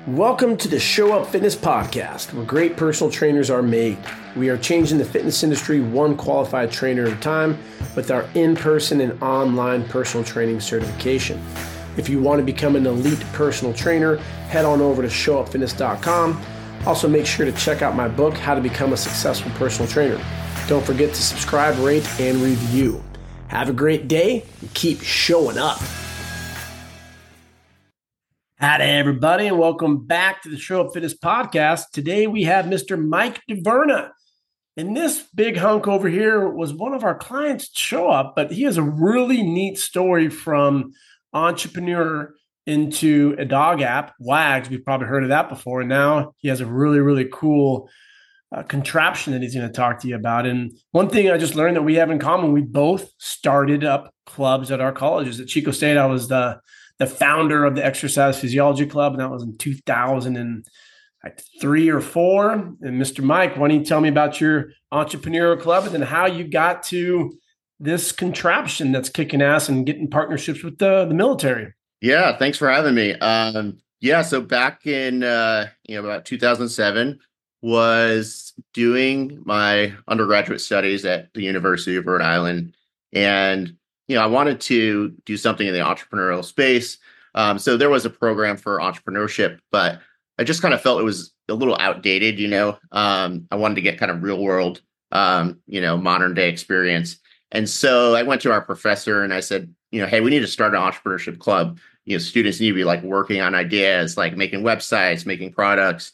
Welcome to the Show Up Fitness Podcast, where great personal trainers are made. We are changing the fitness industry one qualified trainer at a time with our in-person and online personal training certification. If you want to become an elite personal trainer, head on over to showupfitness.com. Also, make sure to check out my book, How to Become a Successful Personal Trainer. Don't forget to subscribe, rate, and review. Have a great day and keep showing up. Hi, everybody, and welcome back to the Show Up Fitness Podcast. Today we have Mr. Mike DeVerna. And this big hunk over here was one of our clients at Show Up, but he has a really neat story from entrepreneur into a dog app, Wags. We've probably heard of that before. And now he has a really, really cool contraption that he's going to talk to you about. And one thing I just learned that we have in common, we both started up clubs at our colleges. At Chico State, I was the founder of the Exercise Physiology Club, and that was in 2003 or 4. And Mr. Mike, why don't you tell me about your entrepreneurial club and then how you got to this contraption that's kicking ass and getting partnerships with the military? Yeah, thanks for having me. So back in about 2007, was doing my undergraduate studies at the University of Rhode Island, and I wanted to do something in the entrepreneurial space. So there was a program for entrepreneurship, but I just kind of felt it was a little outdated. I wanted to get kind of real world, modern day experience. And so I went to our professor and I said, hey, we need to start an entrepreneurship club. Students need to be like working on ideas, like making websites, making products.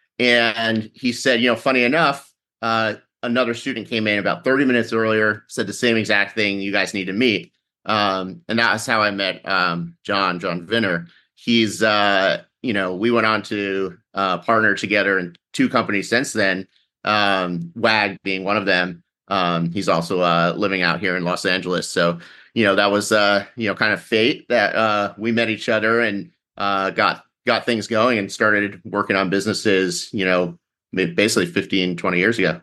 And he said, funny enough, another student came in about 30 minutes earlier, said the same exact thing. You guys need to meet. And that's how I met John Vinner. He's, we went on to partner together in 2 companies since then, WAG being one of them. He's also living out here in Los Angeles. So, that was, kind of fate that we met each other and got things going and started working on businesses, basically 15, 20 years ago.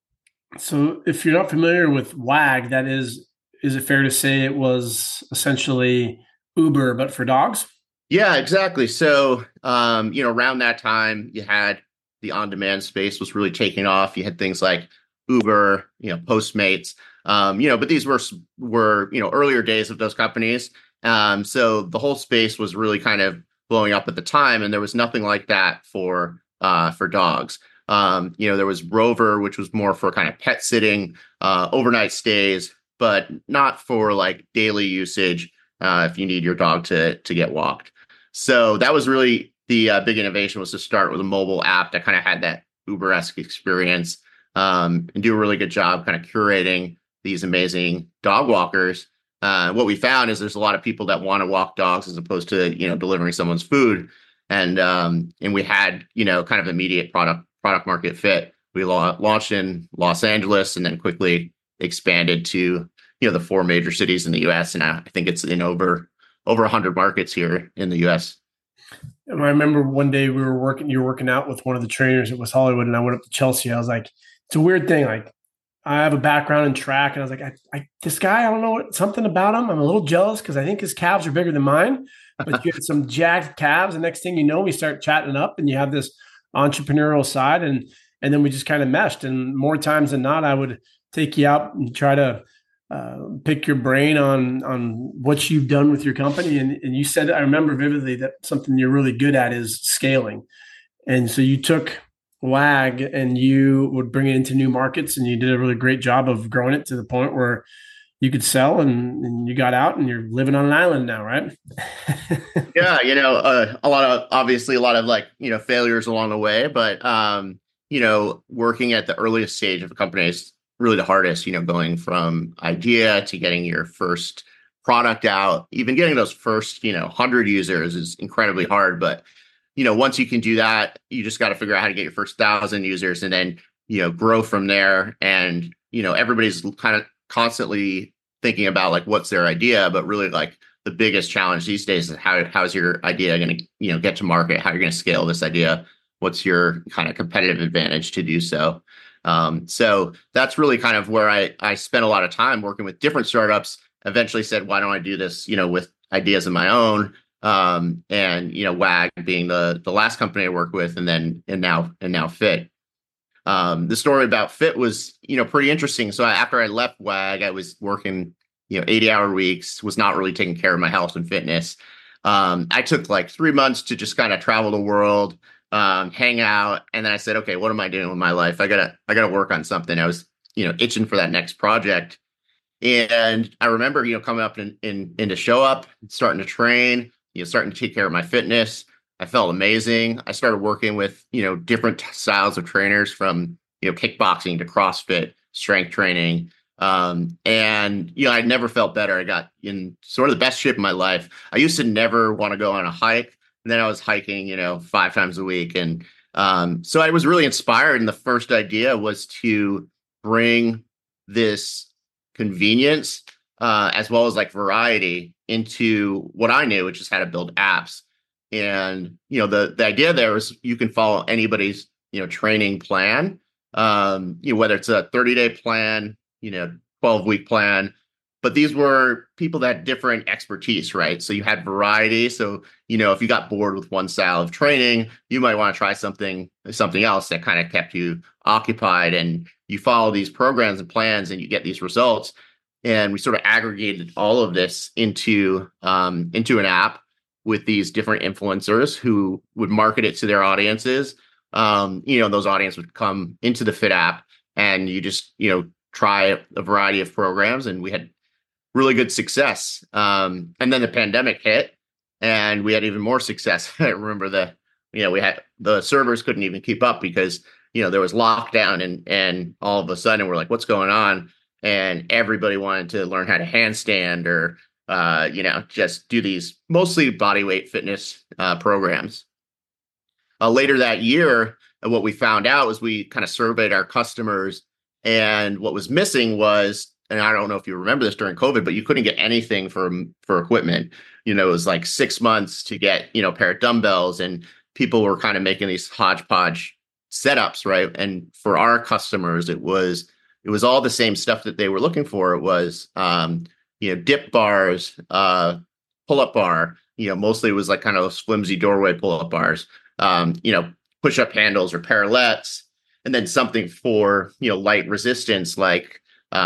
So if you're not familiar with WAG, that is it fair to say it was essentially Uber, but for dogs? Yeah, exactly. So, around that time, you had the on-demand space was really taking off. You had things like Uber, Postmates, but these were earlier days of those companies. So the whole space was really kind of blowing up at the time, and there was nothing like that for dogs. There was Rover, which was more for kind of pet sitting, overnight stays, but not for like daily usage if you need your dog to get walked. So that was really the big innovation, was to start with a mobile app that kind of had that Uber-esque experience and do a really good job kind of curating these amazing dog walkers. What we found is there's a lot of people that want to walk dogs as opposed to, delivering someone's food. And we had, kind of immediate product market fit. We launched in Los Angeles and then quickly expanded to, the 4 major cities in the US. And I think it's in over 100 markets here in the US. And I remember one day you were working out with one of the trainers at West Hollywood, and I went up to Chelsea. I was like, it's a weird thing. Like, I have a background in track, and I was like, this guy, I don't know something about him. I'm a little jealous because I think his calves are bigger than mine, but you had some jacked calves. The next thing you know, we start chatting up and you have this entrepreneurial side, and then we just kind of meshed. And more times than not, I would take you out and try to pick your brain on what you've done with your company. And you said, I remember vividly, that something you're really good at is scaling. And so you took WAG and you would bring it into new markets, and you did a really great job of growing it to the point where you could sell, and you got out and you're living on an island now, right? Yeah. A lot of like, failures along the way, but, working at the earliest stage of a company is really the hardest, going from idea to getting your first product out. Even getting those first, 100 users is incredibly hard. But, once you can do that, you just got to figure out how to get your first 1,000 users and then, grow from there. And, everybody's kind of constantly thinking about like, what's their idea, but really like the biggest challenge these days is how is your idea going to, get to market? How you're going to scale this idea? What's your kind of competitive advantage to do so? So that's really kind of where I spent a lot of time working with different startups. Eventually said, why don't I do this, with ideas of my own? and WAG being the last company I worked with, and now Fit. The story about Fit was pretty interesting. So after I left WAG, I was working 80-hour weeks, was not really taking care of my health and fitness. I took like 3 months to just kind of travel the world, hang out, and then I said, okay, what am I doing with my life? I gotta work on something. I was itching for that next project. And I remember, coming up into show up, starting to train, starting to take care of my fitness. I felt amazing. I started working with, different styles of trainers from, kickboxing to CrossFit, strength training. And, I never felt better. I got in sort of the best shape of my life. I used to never want to go on a hike. And then I was hiking, 5 times a week. And so I was really inspired. And the first idea was to bring this convenience as well as like variety into what I knew, which is how to build apps. And the idea there is you can follow anybody's training plan, whether it's a 30-day plan, 12-week plan. But these were people that had different expertise, right? So you had variety. So if you got bored with one style of training, you might want to try something else that kind of kept you occupied. And you follow these programs and plans, and you get these results. And we sort of aggregated all of this into an app with these different influencers who would market it to their audiences. Those audiences would come into the Fit app, and you just try a variety of programs, and we had really good success. And then the pandemic hit, and we had even more success. I remember we had the servers couldn't even keep up because there was lockdown, and all of a sudden we're like, what's going on? And everybody wanted to learn how to handstand or just do these mostly body weight fitness programs. Later that year, what we found out was we kind of surveyed our customers, and what was missing was, and I don't know if you remember this during COVID, but you couldn't get anything for equipment. It was like 6 months to get a pair of dumbbells, and people were kind of making these hodgepodge setups, right? And for our customers, it was all the same stuff that they were looking for. It was dip bars, pull-up bar. Mostly it was like kind of those flimsy doorway pull-up bars. Push-up handles or parallettes, and then something for light resistance like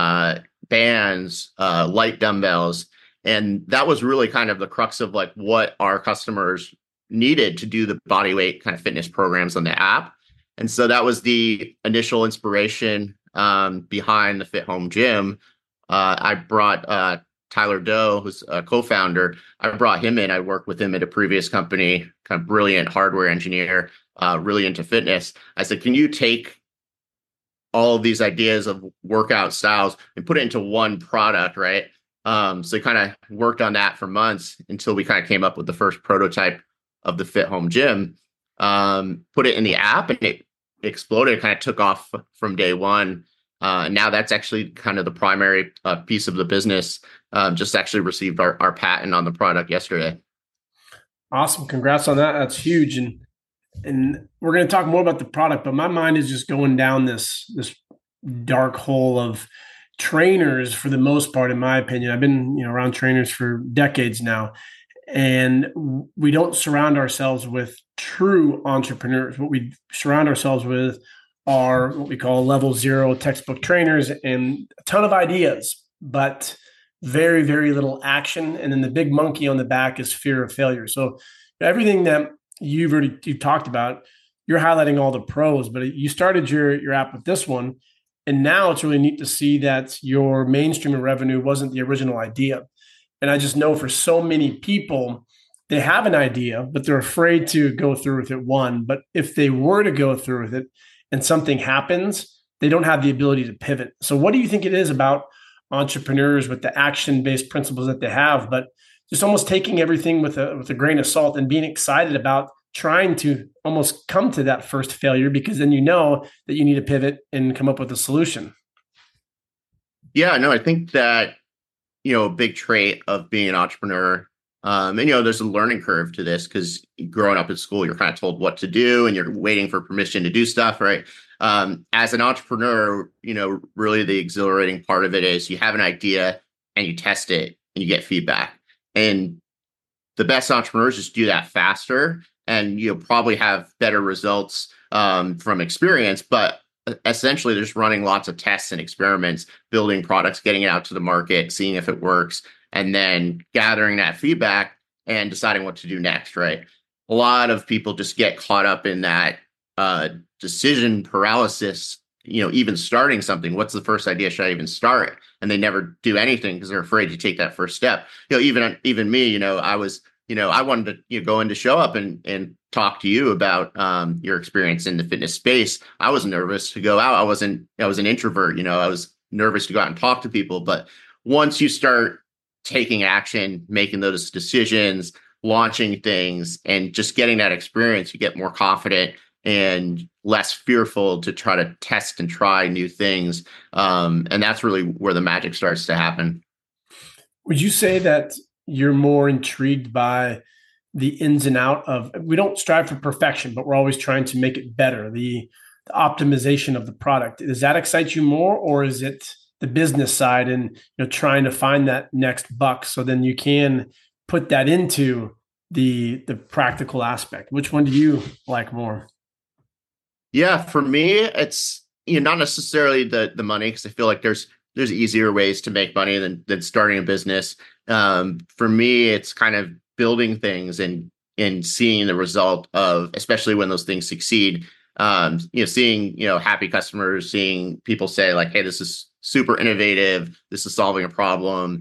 bands, light dumbbells. And that was really kind of the crux of like what our customers needed to do the body weight kind of fitness programs on the app. And so that was the initial inspiration behind the Fit Home Gym. I brought Tyler Doe, who's a co-founder. I brought him in. I worked with him at a previous company, kind of brilliant hardware engineer, really into fitness. I said, can you take all of these ideas of workout styles and put it into one product, right? So we kind of worked on that for months until we kind of came up with the first prototype of the Fit Home Gym, put it in the app, and it exploded. It kind of took off from day one. Now that's actually kind of the primary piece of the business. Just actually received our patent on the product yesterday. Awesome. Congrats on that. That's huge. And we're going to talk more about the product, but my mind is just going down this dark hole of trainers for the most part, in my opinion. I've been around trainers for decades now, and we don't surround ourselves with true entrepreneurs. What we surround ourselves with are what we call level zero textbook trainers, and a ton of ideas, but very, very little action. And then the big monkey on the back is fear of failure. So everything that you've talked about, you're highlighting all the pros, but you started your app with this one. And now it's really neat to see that your mainstream of revenue wasn't the original idea. And I just know for so many people, they have an idea, but they're afraid to go through with it, one. But if they were to go through with it and something happens, they don't have the ability to pivot. So what do you think it is about entrepreneurs with the action-based principles that they have, but just almost taking everything with a grain of salt and being excited about trying to almost come to that first failure, because then you know that you need to pivot and come up with a solution? Yeah, no, I think that, a big trait of being an entrepreneur, and, there's a learning curve to this because growing up in school, you're kind of told what to do and you're waiting for permission to do stuff, right? As an entrepreneur, really the exhilarating part of it is you have an idea and you test it and you get feedback. And the best entrepreneurs just do that faster, and you'll probably have better results from experience. But essentially, they're just running lots of tests and experiments, building products, getting it out to the market, seeing if it works, and then gathering that feedback and deciding what to do next. Right. A lot of people just get caught up in that decision paralysis. Even starting something, what's the first idea? Should I even start? And they never do anything because they're afraid to take that first step. Even me, I wanted to go in to show up and talk to you about your experience in the fitness space. I was nervous to go out. I was an introvert. I was nervous to go out and talk to people. But once you start taking action, making those decisions, launching things, and just getting that experience, you get more confident and less fearful to try to test and try new things. And that's really where the magic starts to happen. Would you say that you're more intrigued by the ins and out of, we don't strive for perfection, but we're always trying to make it better, the optimization of the product? Does that excite you more, or is it the business side and trying to find that next buck so then you can put that into the practical aspect? Which one do you like more? Yeah, for me, it's not necessarily the money, because I feel like there's easier ways to make money than starting a business. For me, it's kind of building things and seeing the result of, especially when those things succeed. Seeing happy customers, seeing people say like, "Hey, this is super innovative. This is solving a problem,"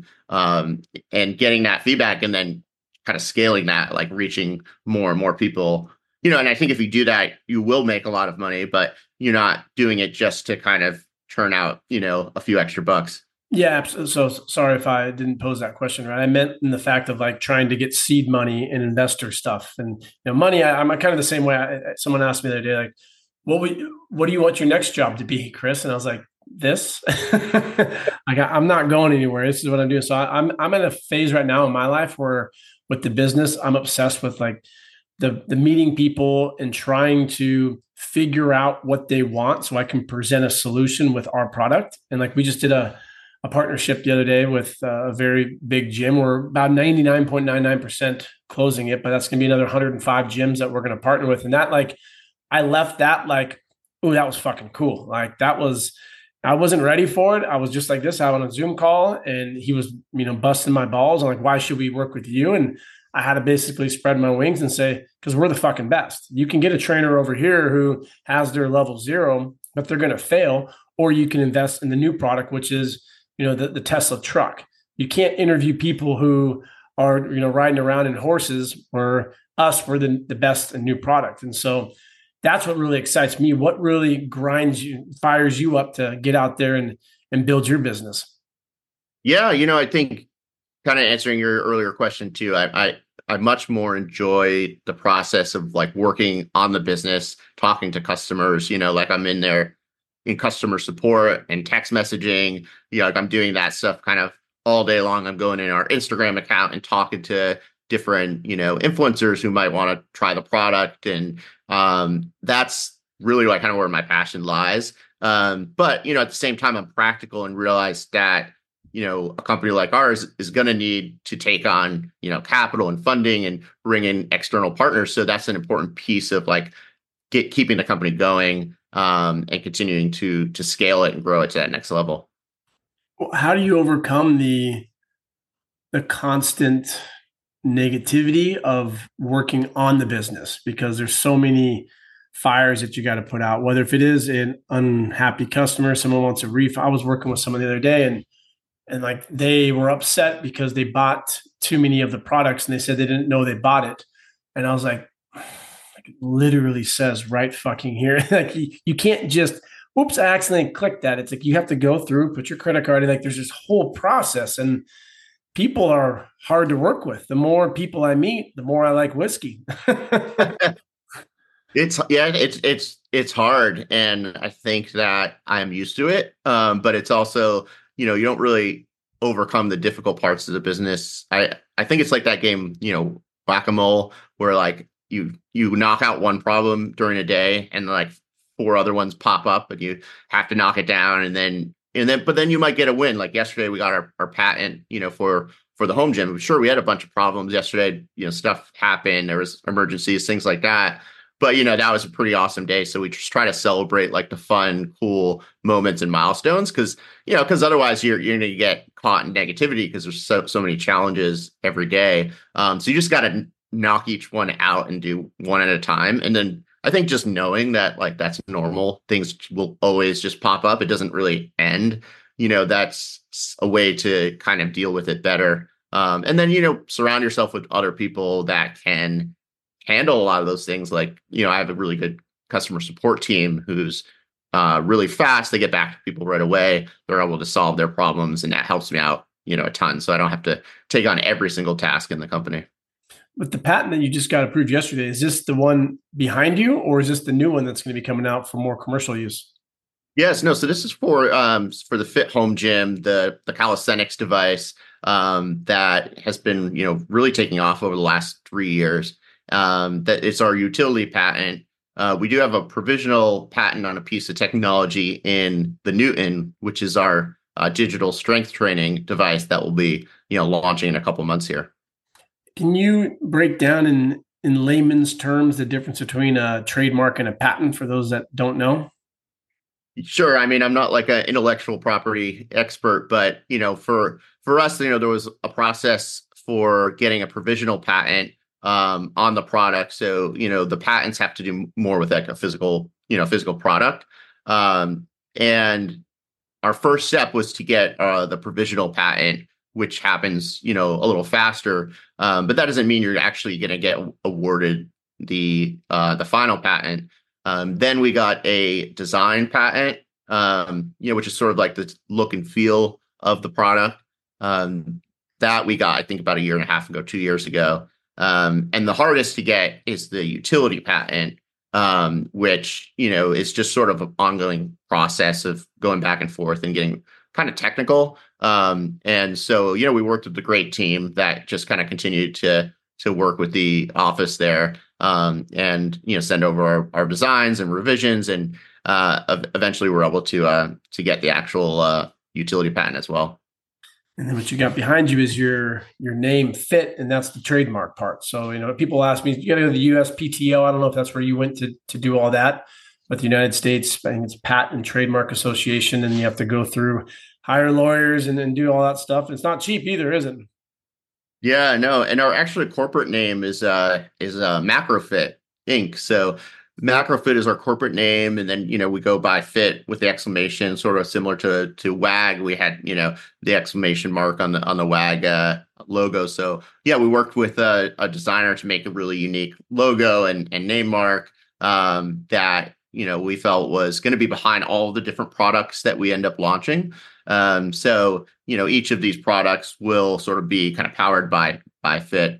and getting that feedback, and then kind of scaling that, like reaching more and more people. And I think if you do that, you will make a lot of money, but you're not doing it just to kind of turn out, a few extra bucks. Yeah, absolutely. So sorry if I didn't pose that question right. I meant in the fact of like trying to get seed money and investor stuff, and money. I'm kind of the same way. Someone asked me the other day, like, what do you want your next job to be, Chris? And I was like, this. Like, I'm not going anywhere. This is what I'm doing. So I'm in a phase right now in my life where with the business, I'm obsessed with like the meeting people and trying to figure out what they want so I can present a solution with our product. And like we just did a partnership the other day with a very big gym. We're about 99.99% closing it, but that's going to be another 105 gyms that we're going to partner with. And that, like, I left that like, oh, that was fucking cool. Like I wasn't ready for it. I was just like this, I on a Zoom call, and he was, busting my balls. I'm like, why should we work with you? And I had to basically spread my wings and say, because we're the fucking best. You can get a trainer over here who has their level 0, but they're going to fail, or you can invest in the new product, which is, the Tesla truck. You can't interview people who are, riding around in horses, or us, we're the best and new product. And so that's what really excites me. What really fires you up to get out there and build your business? Yeah, I think kind of answering your earlier question too, I much more enjoy the process of like working on the business, talking to customers, like I'm in there in customer support and text messaging, like I'm doing that stuff kind of all day long. I'm going in our Instagram account and talking to different, influencers who might want to try the product. And that's really like kind of where my passion lies. But, at the same time, I'm practical and realize that, a company like ours is going to need to take on, capital and funding and bring in external partners. So that's an important piece of like keeping the company going and continuing to scale it and grow it to that next level. How do you overcome the constant negativity of working on the business? Because there's so many fires that you got to put out, whether if it is an unhappy customer, someone wants a refund. I was working with someone the other day, and like they were upset because they bought too many of the products, and they said they didn't know they bought it. And I was like it literally says right fucking here. Like you can't just, oops, I accidentally clicked that. It's like you have to go through, put your credit card in. Like there's this whole process, and people are hard to work with. The more people I meet, the more I like whiskey. It's hard, and I think that I'm used to it. But it's also, you don't really overcome the difficult parts of the business. I think it's like that game, whack-a-mole, where like you knock out one problem during a day, and like 4 other ones pop up, and you have to knock it down, but then you might get a win. Like yesterday, we got our patent, for for the home gym. Sure, we had a bunch of problems yesterday. Stuff happened. There was emergencies, things like that. But that was a pretty awesome day. So we just try to celebrate like the fun, cool moments and milestones, because otherwise you're going to get caught in negativity because there's so many challenges every day. So you just got to knock each one out and do one at a time. And then I think just knowing that like that's normal, things will always just pop up. It doesn't really end. That's a way to kind of deal with it better. And then, surround yourself with other people that can handle a lot of those things. Like, I have a really good customer support team who's really fast. They get back to people right away. They're able to solve their problems, and that helps me out, a ton. So I don't have to take on every single task in the company. With the patent that you just got approved yesterday, is this the one behind you, or is this the new one that's going to be coming out for more commercial use? Yes, no. So this is for the Fit Home Gym, the calisthenics device that has been really taking off over the last 3 years. That it's our utility patent. We do have a provisional patent on a piece of technology in the Newton, which is our digital strength training device that will be launching in a couple months here. Can you break down in layman's terms the difference between a trademark and a patent for those that don't know? Sure. I mean, I'm not like an intellectual property expert, but for us, there was a process for getting a provisional patent on the product. So the patents have to do more with like a physical product. And our first step was to get the provisional patent, which happens a little faster. But that doesn't mean you're actually going to get awarded the final patent. Then we got a design patent, which is sort of like the look and feel of the product. That we got, I think, about a year and a half ago, 2 years ago. And the hardest to get is the utility patent, which, is just sort of an ongoing process of going back and forth and getting kind of technical. And so, we worked with a great team that just kind of continued to work with the office there, and send over our designs and revisions, and eventually we're able to get the actual utility patent as well. And then what you got behind you is your name Fit, and that's the trademark part. So people ask me, you got to go to the USPTO. I don't know if that's where you went to do all that, but the United States, I think it's Patent and Trademark Association, and you have to go through, hire lawyers, and then do all that stuff. It's not cheap either, is it? Yeah, no, and our actually corporate name is Macrofit Inc. So Macrofit is our corporate name, and then we go by Fit with the exclamation, sort of similar to WAG. We had the exclamation mark on the WAG logo. So yeah, we worked with a designer to make a really unique logo and name mark that we felt was going to be behind all the different products that we end up launching. So each of these products will sort of be kind of powered by Fit.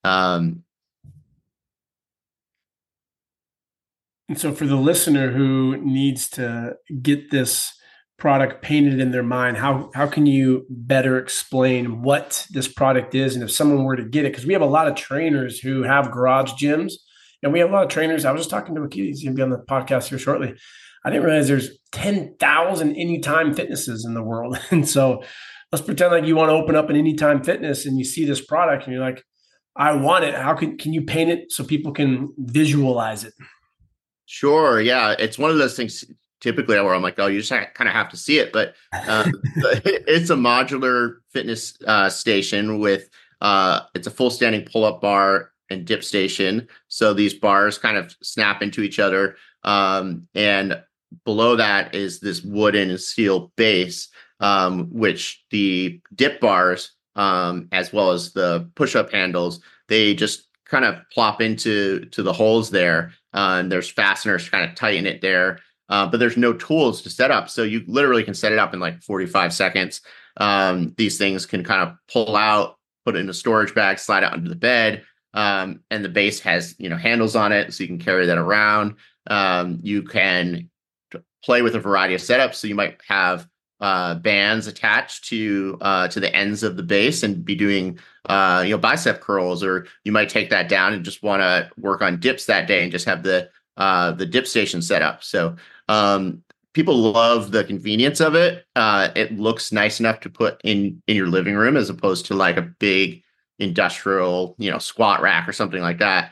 And so for the listener who needs to get this product painted in their mind, how can you better explain what this product is? And if someone were to get it, because we have a lot of trainers who have garage gyms, and we have a lot of trainers. I was just talking to a kid, he's going to be on the podcast here shortly. I didn't realize there's 10,000 Anytime Fitnesses in the world. And so let's pretend like you want to open up an Anytime Fitness and you see this product and you're like, I want it. How can you paint it so people can visualize it? Sure. Yeah. It's one of those things typically where I'm like, oh, you just kind of have to see it. But it's a modular fitness station with it's a full standing pull-up bar and dip station. So these bars kind of snap into each other. And below that is this wooden and steel base, which the dip bars, as well as the push-up handles, they just kind of plop into the holes there. And there's fasteners to kind of tighten it there. But there's no tools to set up. So you literally can set it up in like 45 seconds. These things can kind of pull out, put it in a storage bag, slide out under the bed. And the base has, handles on it, so you can carry that around. You can play with a variety of setups. So you might have bands attached to the ends of the base and be doing bicep curls, or you might take that down and just want to work on dips that day and just have the dip station set up. So people love the convenience of it. It looks nice enough to put in your living room as opposed to like a big industrial, squat rack or something like that.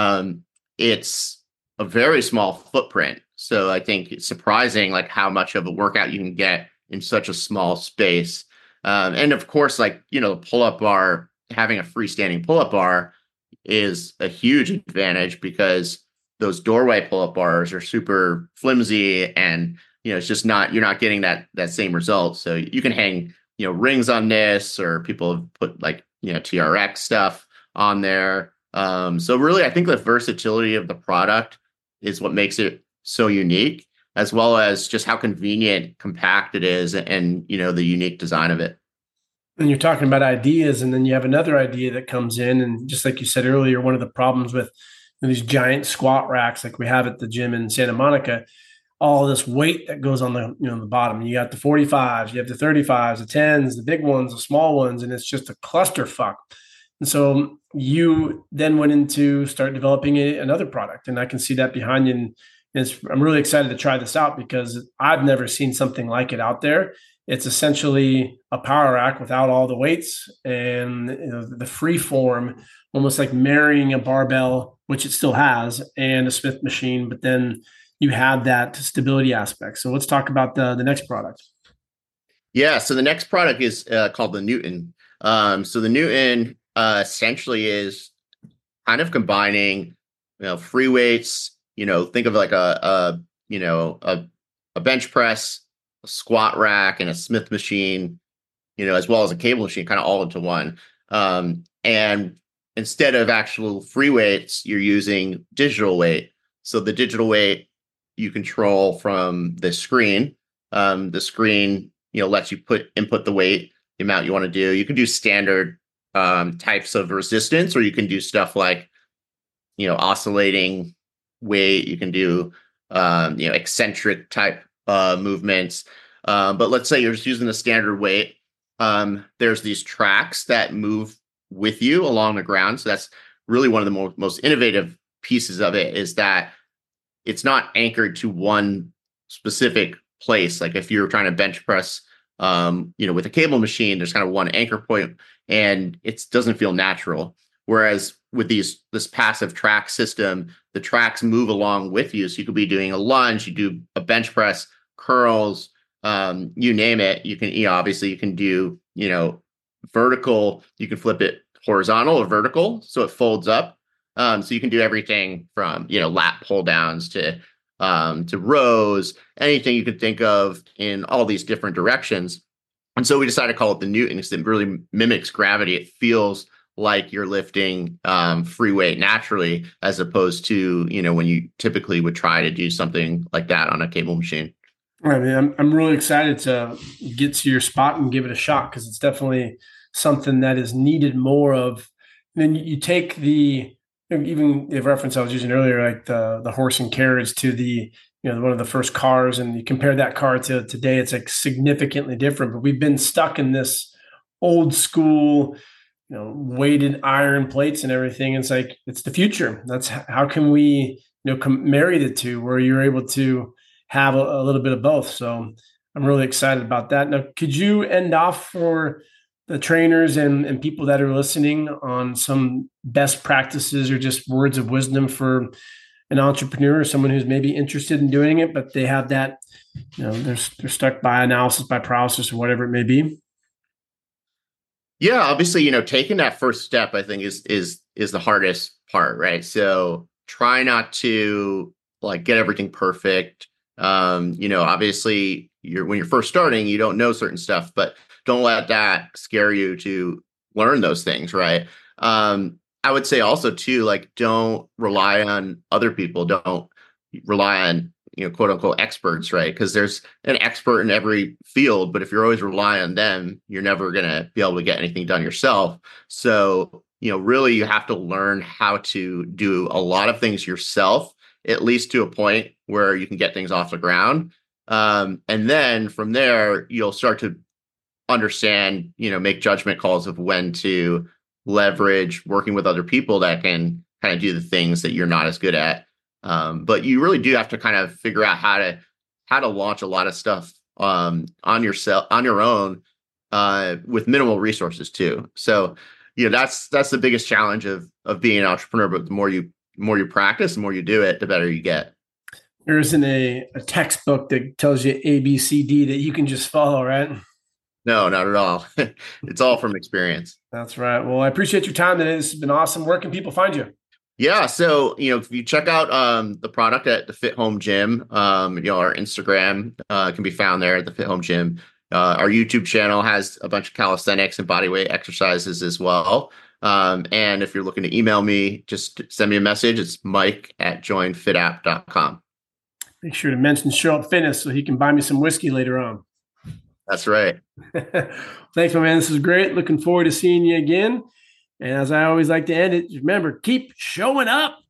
It's a very small footprint. So I think it's surprising like how much of a workout you can get in such a small space. And of course, like, the pull-up bar, having a freestanding pull-up bar is a huge advantage because those doorway pull-up bars are super flimsy and it's just not, you're not getting that same result. So you can hang, rings on this, or people have put like, TRX stuff on there. So really, I think the versatility of the product is what makes it so unique, as well as just how convenient, compact it is, and the unique design of it. And you're talking about ideas, and then you have another idea that comes in, and just like you said earlier, one of the problems with these giant squat racks like we have at the gym in Santa Monica, all this weight that goes on the bottom. You got the 45s, you have the 35s, the 10s, the big ones, the small ones, and it's just a clusterfuck. And so you then went into start developing another product, and I can see that behind you. And I'm really excited to try this out because I've never seen something like it out there. It's essentially a power rack without all the weights and the free form, almost like marrying a barbell, which it still has, and a Smith machine, but then you have that stability aspect. So let's talk about the next product. Yeah. So the next product is called the Newton. So the Newton essentially is kind of combining, free weights. Think of like a bench press, a squat rack, and a Smith machine. As well as a cable machine, kind of all into one. And instead of actual free weights, you're using digital weight. So the digital weight you control from the screen. The screen, lets you input the weight, the amount you want to do. You can do standard types of resistance, or you can do stuff like, oscillating weight. You can do, eccentric type movements. But let's say you're just using the standard weight. There's these tracks that move with you along the ground. So that's really one of the most innovative pieces of it, is that it's not anchored to one specific place. Like if you're trying to bench press, with a cable machine, there's kind of one anchor point, and it doesn't feel natural. Whereas with this passive track system, the tracks move along with you. So you could be doing a lunge, you do a bench press, curls, you name it. You can, obviously you can do, vertical, you can flip it horizontal or vertical, so it folds up. So you can do everything from, lat pull downs to rows, anything you could think of in all these different directions. And so we decided to call it the Newton because it really mimics gravity. It feels like you're lifting free weight naturally, as opposed to, when you typically would try to do something like that on a cable machine. I mean, I'm really excited to get to your spot and give it a shot, because it's definitely something that is needed more of. Then you take even the reference I was using earlier, like the horse and carriage to the one of the first cars, and you compare that car to today, it's like significantly different. But we've been stuck in this old school, weighted iron plates and everything. It's like it's the future. That's how can we marry the two, where you're able to have a little bit of both. So I'm really excited about that. Now, could you end off for the trainers and people that are listening on some best practices or just words of wisdom for an entrepreneur or someone who's maybe interested in doing it, but they have that, they're stuck by analysis by paralysis or whatever it may be? Yeah, obviously, taking that first step, I think is the hardest part, right? So try not to like get everything perfect. Obviously when you're first starting, you don't know certain stuff, but don't let that scare you to learn those things, right? I would say also too, like, don't rely on other people. Don't rely on, quote unquote experts, right? Because there's an expert in every field, but if you're always relying on them, you're never going to be able to get anything done yourself. So, really you have to learn how to do a lot of things yourself, at least to a point where you can get things off the ground. And then from there, you'll start to understand, make judgment calls of when to leverage working with other people that can kind of do the things that you're not as good at. But you really do have to kind of figure out how to launch a lot of stuff on your own with minimal resources too. So, that's the biggest challenge of being an entrepreneur. But the more you practice, the more you do it, the better you get. There isn't a textbook that tells you A, B, C, D that you can just follow, right? No, not at all. It's all from experience. That's right. Well, I appreciate your time today. This has been awesome. Where can people find you? Yeah, so if you check out the product at the Fit Home Gym, our Instagram can be found there at the Fit Home Gym. Our YouTube channel has a bunch of calisthenics and bodyweight exercises as well. And if you're looking to email me, just send me a message. It's mike@joinfitapp.com. Make sure to mention Show Up Fitness so he can buy me some whiskey later on. That's right. Thanks, my man. This is great. Looking forward to seeing you again. And as I always like to end it, remember, keep showing up.